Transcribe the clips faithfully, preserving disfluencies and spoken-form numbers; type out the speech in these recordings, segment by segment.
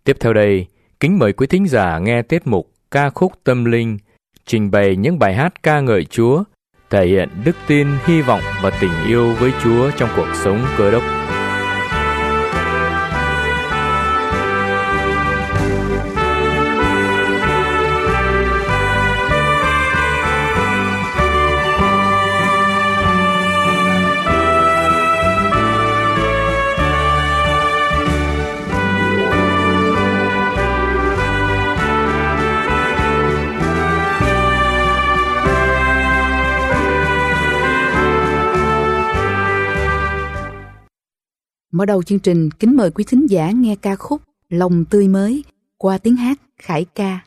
Tiếp theo đây, kính mời quý thính giả nghe tiết mục Ca khúc tâm linh, trình bày những bài hát ca ngợi Chúa, thể hiện đức tin, hy vọng và tình yêu với Chúa trong cuộc sống Cơ Đốc. Mở đầu chương trình, kính mời quý thính giả nghe ca khúc Lòng Tươi Mới qua tiếng hát Khải Ca.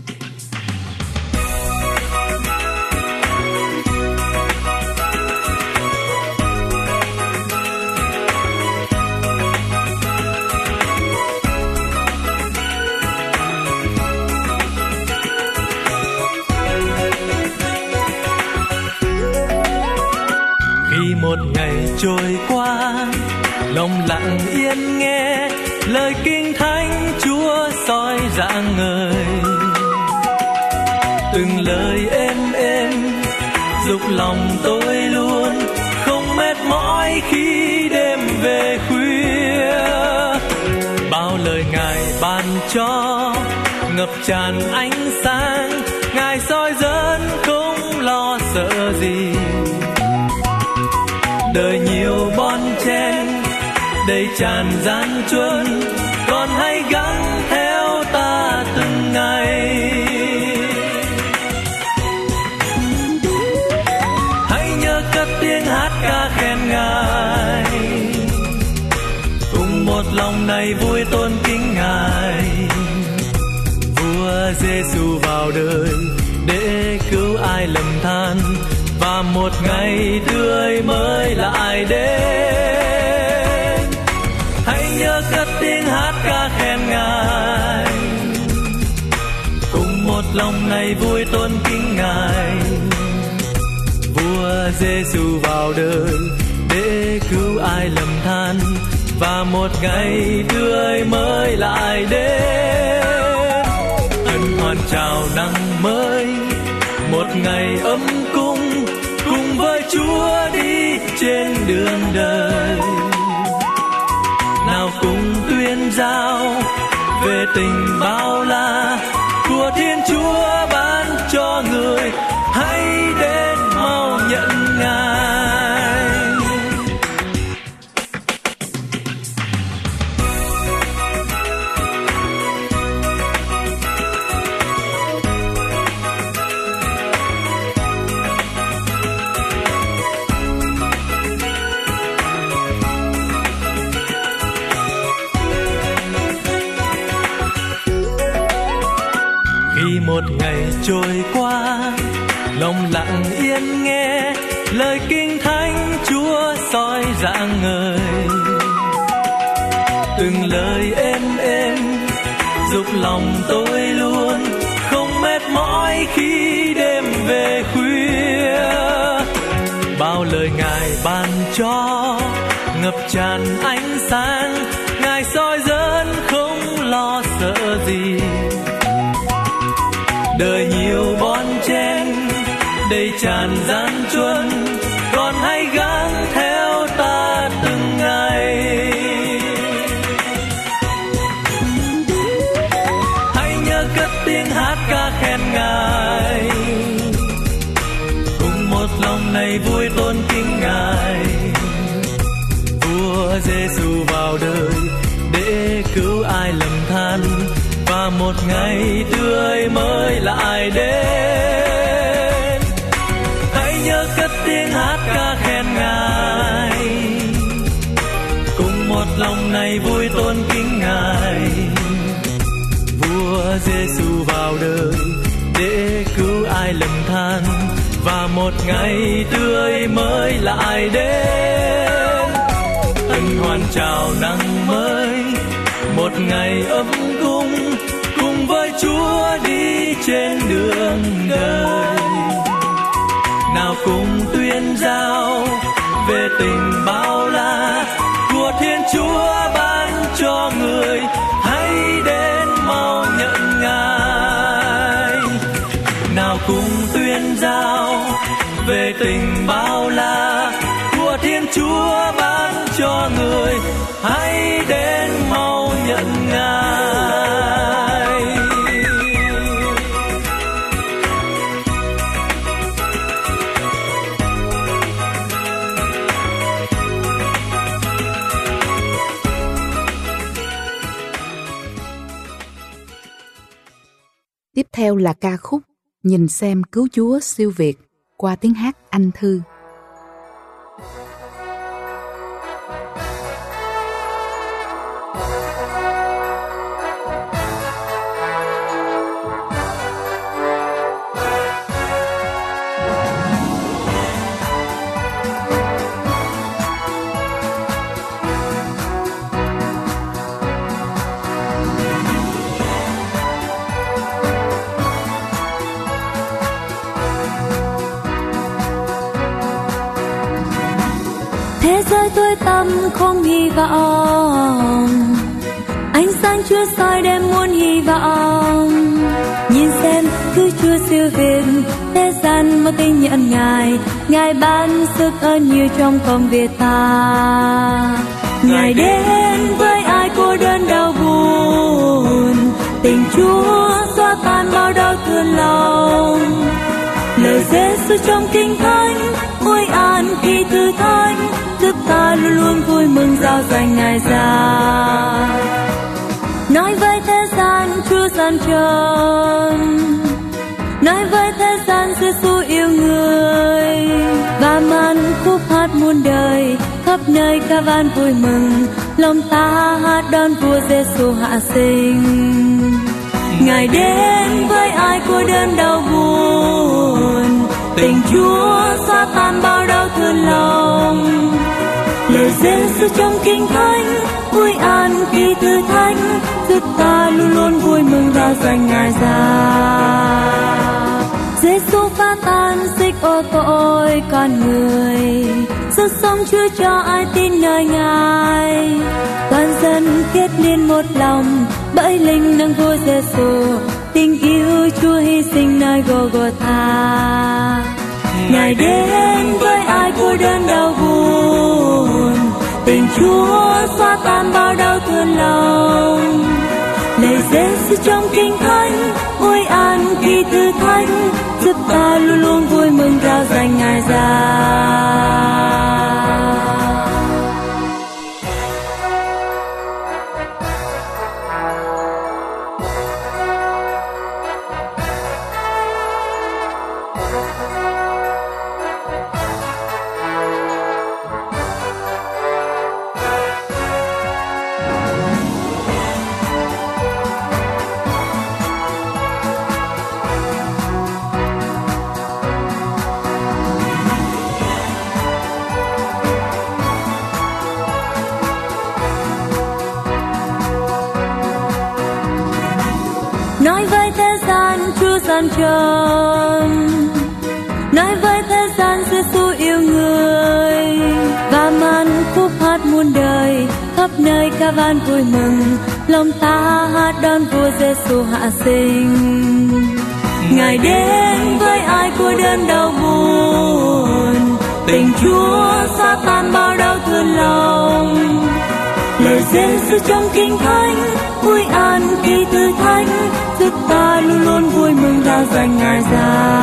Khi một ngày trôi qua, lòng lặng yên nghe lời kinh thánh Chúa soi rạng ngời, từng lời êm êm dục lòng tôi luôn không mệt mỏi khi đêm về khuya. Bao lời Ngài ban cho ngập tràn ánh sáng, Ngài soi dẫn không lo sợ gì. Đời nhiều bon chen đầy tràn gian truân, còn hãy gắng theo ta từng ngày. Hãy nhớ cất tiếng hát ca khen Ngài, cùng một lòng này vui tôn kính Ngài. Vua Giêsu vào đời để cứu ai lầm than, và một ngày tươi mới lại đến. Hãy nhớ cất tiếng hát ca khen Ngài, cùng một lòng này vui tôn kính Ngài. Vua Giêsu vào đời để cứu ai lầm than, và một ngày tươi mới lại đến. Hân hoan chào nắng mới, một ngày ấm cúng, cùng với Chúa đi trên đường đời. Nào cùng tuyên giao về tình bao la của Thiên Chúa ban cho người, hãy đến mau nhận Ngài. Một ngày trôi qua, lòng lặng yên nghe lời kinh thánh Chúa soi rạng ngời, từng lời êm êm dục lòng tôi luôn không mệt mỏi khi đêm về khuya. Bao lời Ngài ban cho ngập tràn ánh sáng, Ngài soi dẫn không lo sợ gì. Đời nhiều bon chen đầy tràn gian truân, còn hãy gắng theo ta từng ngày. Hãy nhớ cất tiếng hát ca khen Ngài, cùng một lòng này vui tôn kính Ngài. Vua Giêsu vào đời để cứu ai lầm than, và một ngày tươi mới lại đến. Hãy nhớ cất tiếng hát ca khen Ngài, cùng một lòng này vui tôn kính Ngài. Vua Giêsu vào đời để cứu ai lầm than, và một ngày tươi mới lại đến. Hân hoan chào nắng mới, một ngày ấm cúng, cùng với Chúa đi trên đường đời. Nào cùng tuyên giao về tình bao la của Thiên Chúa ban cho người, hãy đến nào cùng tuyên giao về tình bao la của Thiên Chúa ban cho người, hãy đến mau nhận Ngài. Tiếp theo là ca khúc Nhìn xem cứu Chúa siêu việt qua tiếng hát Anh Thư. Thế giới tối tăm không hy vọng, ánh sáng Chúa soi đem muôn hy vọng. Nhìn xem cứu Chúa siêu việt, thế gian mới tin nhận Ngài. Ngài ban sức ơn nhiều trong công việc ta. Ngài đến với ai cô đơn đau buồn, tình Chúa xóa tan bao đau thương lòng. Lời Giêsu trong Kinh Thánh ôi an khi thử thách, giúp ta luôn luôn vui mừng rao danh Ngài ra. Nói với thế gian Chúa gian trần, nói với thế gian Giêsu yêu người, và man khúc hát muôn đời khắp nơi ca van vui mừng. Lòng ta hát đón vua Giêsu hạ sinh. Ngài đến với ai cô đơn đau buồn, tình Chúa xóa tan bao đau thương lòng. Lời Giêsu trong Kinh Thánh vui an khi thử thách, giúp ta luôn luôn vui mừng rao danh Ngài ra. Giêsu phá tan xích ô tội con người, sức sống Chúa cho ai tin nơi Ngài. Toàn dân kết liên một lòng bởi linh năng vua Giêsu, tình yêu Chúa hy sinh nơi Gô-gô-tha. Ngài đến với ai cô đơn đau buồn, tình Chúa xóa tan bao đau thương lòng. Lời Giêsu trong Kinh Thánh ôi an khi thử thách, giúp ta luôn luôn vui mừng rao danh Ngài ra. Nói với thế gian Chúa gian trần, nói với thế gian Giêsu yêu người, và man khúc hát muôn đời khắp nơi ca van vui mừng. Lòng ta hát đón vua Giêsu hạ sinh. Ngài đến với ai cô đơn đau buồn, tình Chúa xóa tan bao đau thương lòng. Lời Giêsu trong Kinh Thánh vui an khi thử thách, giúp ta luôn luôn vui mừng rao danh Ngài ra.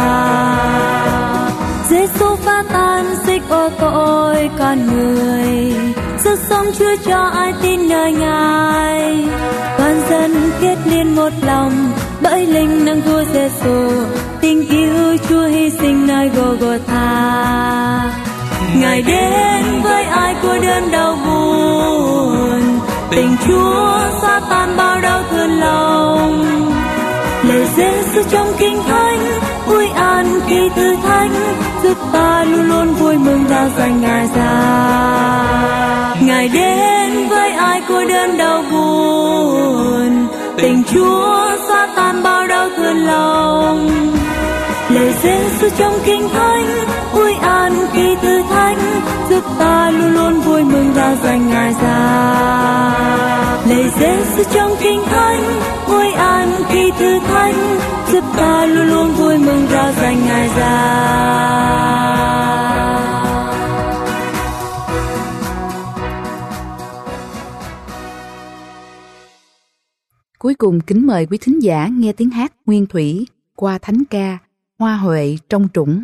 Giêsu phá tan xích ô tội con người, sức sống Chúa cho ai tin nơi Ngài. Toàn dân kết liên một lòng bởi linh năng vua Giêsu, tình yêu Chúa hy sinh nơi Gô-gô-tha. Ngài đến với ai cô đơn đau buồn, tình Chúa xóa tan bao đau thương lòng. Lời Giêsu trong Kinh Thánh vui an khi thử thách, giúp ta luôn luôn vui mừng rao danh Ngài ra. Ngài đến với ai cô đơn đau buồn, tình Chúa xóa tan bao đau thương lòng. Lời Giêsu trong kinh thánh, ôi an khi thử thách, giúp ta luôn luôn vui mừng rao danh Ngài ra. Lời Giêsu trong kinh thánh, ôi an khi thử thách, giúp ta luôn luôn vui mừng rao danh Ngài ra. Cuối cùng kính mời quý thính giả nghe tiếng hát nguyên thủy qua thánh ca Hoa Huệ trong trũng.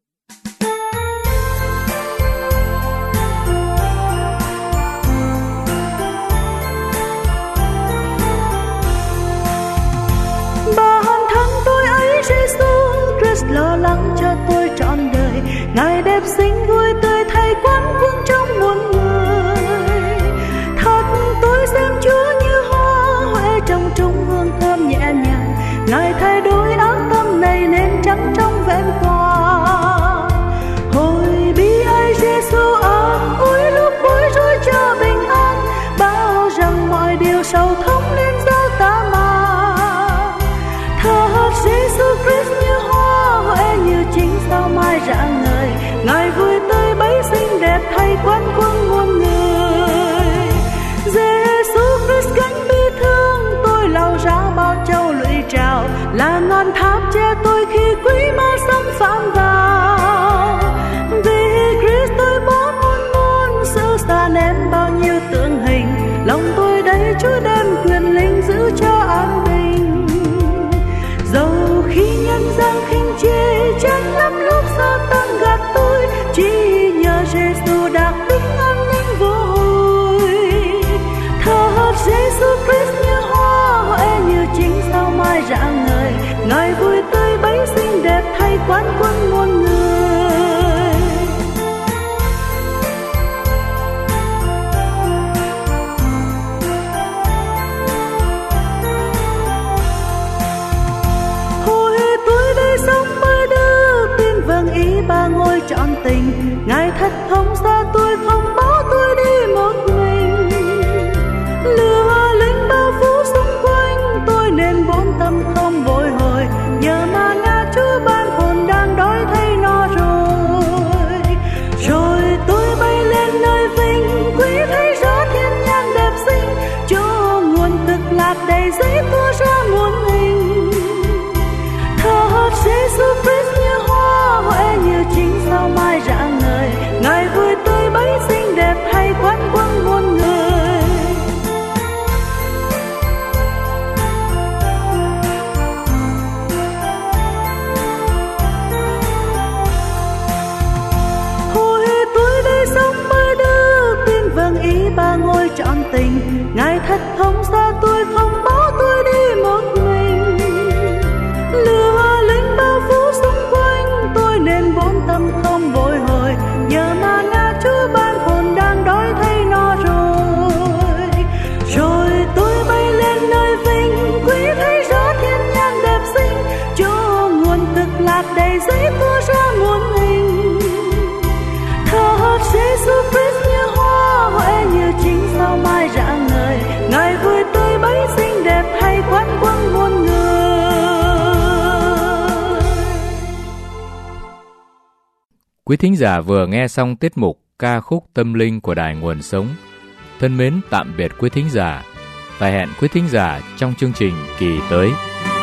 Bản thân tôi ấy Giêsu Christ lo lắng cho tôi trọn đời, Ngài đẹp xinh vui tươi thay quán quân trong muôn người. Thật tôi xem Chúa như hoa huệ trong trũng hương thơm nhẹ nhàng, Ngài thay đổi ác tâm này nên trắng trong vẹn toàn. Hồi bi ai Giêsu ơi, ôi lúc bối rối cho bình an, bao rằng mọi điều sầu thống nên giao ta mang. Thật Giêsu Christ như hoa huệ như chính sao mai rạng ngời, Ngài vui tươi bấy xinh đẹp thay quán quân muôn người. Giêsu Christ gánh bi thương tôi lau ra bao châu lụy trào, là ngọn tháp che tôi khi quý ma xâm phạm vào. Vì Christ tôi bỏ muôn muôn sự xa ném bao nhiêu tượng hình, lòng tôi đây Chúa đem quyền linh giữ cho an bình. Dầu khi nhân gian khinh chê chán lắm lúc xa tăng gạt tôi, chỉ nhờ Giêsu đạt bình an ninh vô hồi. Thật Giêsu Christ như hoa huệ như chính sao mai rạng ngời, Ngài vui tươi bấy xinh đẹp thay quán quân muôn người. Hồi tôi đây sống mới đưa tin vâng ý ba ngôi trọn tình, Ngài thật không xa tôi không bỏ tôi đi một mình. Lửa linh bao phủ xung quanh tôi nên bốn tâm không bồi hồi, nhờ mà na Chúa ban hồn đang đói thấy no rồi. Rồi tôi bay lên nơi vinh quý thấy rõ thiên nhãn đẹp xinh, chỗ nguồn cực lạc đầy giấy tua ra muôn hình. Thật Giêsu Christ như hoa huệ như chính sao mai rạng ngời, Ngài vui tươi bấy xinh đẹp thay quán quân muôn người. Hồi tôi đây sống mới đưa tin vâng ý ba ngôi trọn tình, Ngài thật không xa tôi không bỏ tôi đi một mình. Lửa linh bao phủ xung quanh tôi nên bốn tâm không bồi hồi, nhờ mà na Chúa ban hồn đang đói thấy no rồi. Rồi tôi bay lên nơi vinh quý thấy rõ thiên nhãn đẹp xinh, chỗ nguồn cực lạc đầy giấy tua ra muôn hình. Thật Giêsu Christ như hoa huệ như chính sao mai rạng ngời, Ngài vui tươi bấy xinh đẹp thay quán quân muôn người. Quý thính giả vừa nghe xong tiết mục ca khúc tâm linh của Đài Nguồn Sống. Thân mến tạm biệt quý thính giả và hẹn quý thính giả trong chương trình kỳ tới.